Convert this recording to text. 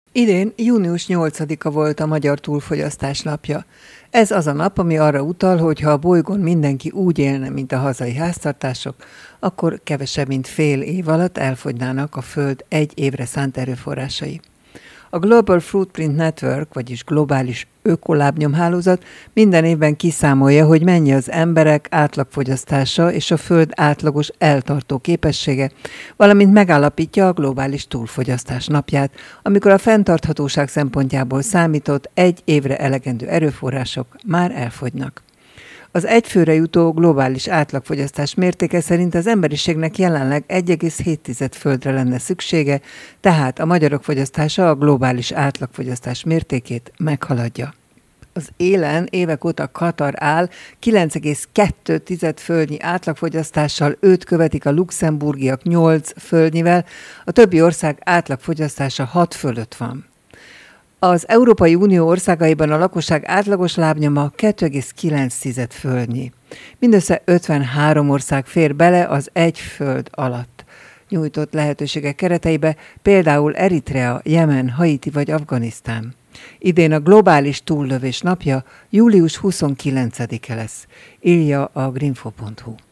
Idén június 8-a volt a Magyar Túlfogyasztás napja. Ez az a nap, ami arra utal, hogy ha a bolygón mindenki úgy élne, mint a hazai háztartások, akkor kevesebb, mint fél év alatt elfogynának a Föld egy évre szánt erőforrásai. A Global Footprint Network, vagyis globális ökolábnyomhálózat minden évben kiszámolja, hogy mennyi az emberek átlagfogyasztása és a Föld átlagos eltartó képessége, valamint megállapítja a globális túlfogyasztás napját, amikor a fenntarthatóság szempontjából számított egy évre elegendő erőforrások már elfogynak. Az egyfőre jutó globális átlagfogyasztás mértéke szerint az emberiségnek jelenleg 1,7 földre lenne szüksége, tehát a magyarok fogyasztása a globális átlagfogyasztás mértékét meghaladja. Az élen évek óta Katar áll 9,2 földnyi átlagfogyasztással, őt követik a luxemburgiak 8 földnyivel, a többi ország átlagfogyasztása 6 fölött van. Az Európai Unió országaiban a lakosság átlagos lábnyoma 2,9 földnyi. Mindössze 53 ország fér bele az egy föld alatt nyújtott lehetőségek kereteibe, például Eritrea, Jemen, Haiti vagy Afganisztán. Idén a globális túllövés napja július 29-e lesz, írja a greenfo.hu.